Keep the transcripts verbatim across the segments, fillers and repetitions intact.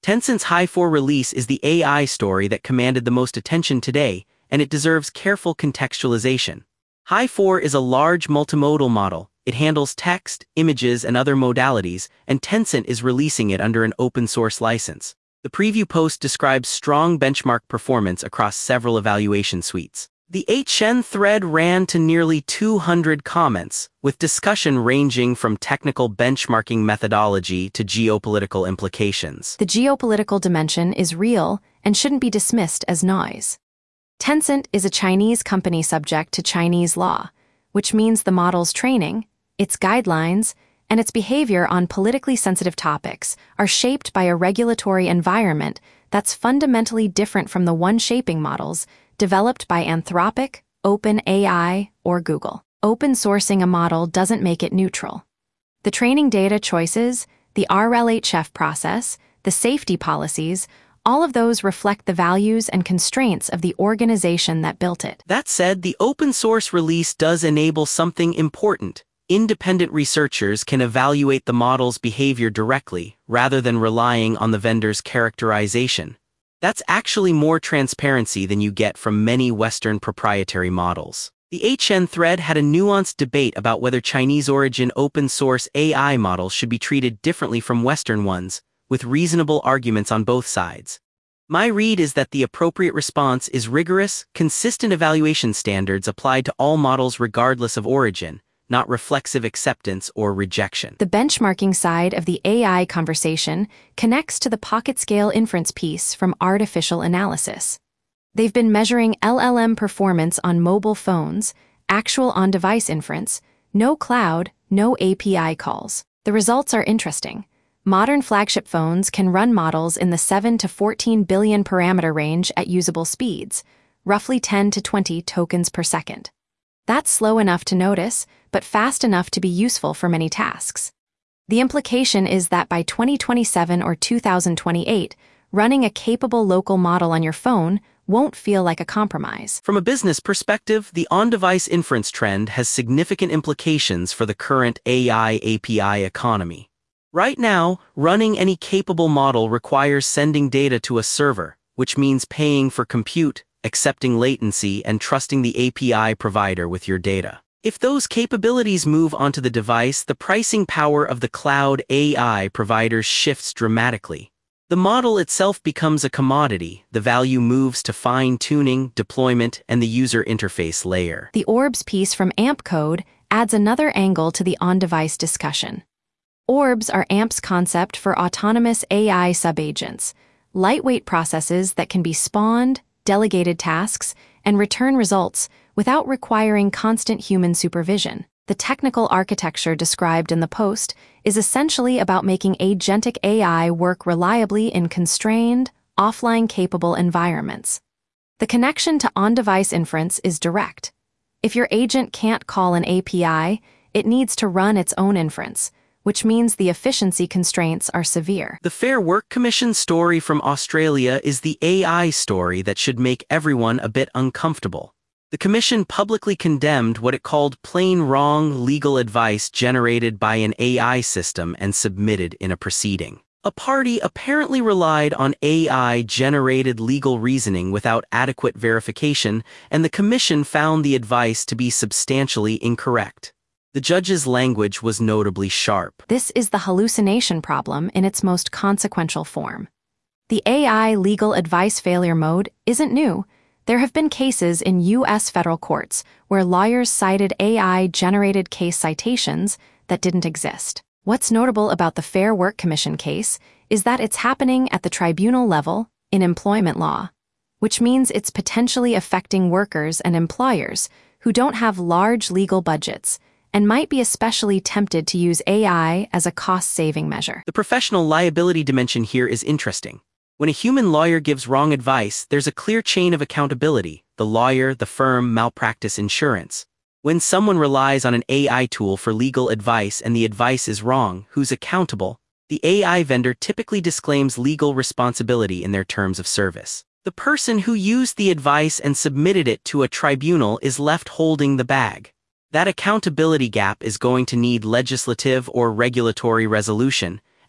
Tencent's Hi four release is the A I story that commanded the most attention today, and it deserves careful contextualization. Hi four is a large multimodal model. It handles text, images, and other modalities, and Tencent is releasing it under an open-source license. The preview post describes strong benchmark performance across several evaluation suites. The H N thread ran to nearly two hundred comments, with discussion ranging from technical benchmarking methodology to geopolitical implications. The geopolitical dimension is real and shouldn't be dismissed as noise. Tencent is a Chinese company subject to Chinese law, which means the model's training, its guidelines, and its behavior on politically sensitive topics are shaped by a regulatory environment that's fundamentally different from the one shaping models developed by Anthropic, OpenAI, or Google. Open sourcing a model doesn't make it neutral. The training data choices, the R L H F process, the safety policies, all of those reflect the values and constraints of the organization that built it. That said, the open source release does enable something important. Independent researchers can evaluate the model's behavior directly, rather than relying on the vendor's characterization. That's actually more transparency than you get from many Western proprietary models. The H N thread had a nuanced debate about whether Chinese-origin open-source A I models should be treated differently from Western ones, with reasonable arguments on both sides. My read is that the appropriate response is rigorous, consistent evaluation standards applied to all models regardless of origin, not reflexive acceptance or rejection. The benchmarking side of the A I conversation connects to the pocket-scale inference piece from artificial analysis. They've been measuring L L M performance on mobile phones, actual on-device inference, no cloud, no A P I calls. The results are interesting. Modern flagship phones can run models in the seven to fourteen billion parameter range at usable speeds, roughly ten to twenty tokens per second. That's slow enough to notice, but fast enough to be useful for many tasks. The implication is that by twenty twenty-seven or two thousand twenty-eight, running a capable local model on your phone won't feel like a compromise. From a business perspective, the on-device inference trend has significant implications for the current A I A P I economy. Right now, running any capable model requires sending data to a server, which means paying for compute, accepting latency, and trusting the A P I provider with your data. If those capabilities move onto the device, the pricing power of the cloud A I providers shifts dramatically. The model itself becomes a commodity. The value moves to fine-tuning, deployment, and the user interface layer. The Orbs piece from AmpCode adds another angle to the on-device discussion. Orbs are Amp's concept for autonomous A I subagents, lightweight processes that can be spawned, delegated tasks, and return results without requiring constant human supervision. The technical architecture described in the post is essentially about making agentic A I work reliably in constrained, offline-capable environments. The connection to on-device inference is direct. If your agent can't call an A P I, it needs to run its own inference, which means the efficiency constraints are severe. The Fair Work Commission story from Australia is the A I story that should make everyone a bit uncomfortable. The Commission publicly condemned what it called plain wrong legal advice generated by an A I system and submitted in a proceeding. A party apparently relied on A I-generated legal reasoning without adequate verification, and the Commission found the advice to be substantially incorrect. The judge's language was notably sharp. This is the hallucination problem in its most consequential form. The A I legal advice failure mode isn't new. There have been cases in U S federal courts where lawyers cited A I-generated case citations that didn't exist. What's notable about the Fair Work Commission case is that it's happening at the tribunal level in employment law, which means it's potentially affecting workers and employers who don't have large legal budgets and might be especially tempted to use A I as a cost-saving measure. The professional liability dimension here is interesting. When a human lawyer gives wrong advice, there's a clear chain of accountability: the lawyer, the firm, malpractice insurance. When someone relies on an A I tool for legal advice and the advice is wrong, who's accountable? The A I vendor typically disclaims legal responsibility in their terms of service. The person who used the advice and submitted it to a tribunal is left holding the bag. That accountability gap is going to need legislative or regulatory resolution,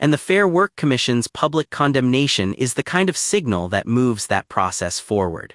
and the Fair Work Commission's public condemnation is the kind of signal that moves that process forward.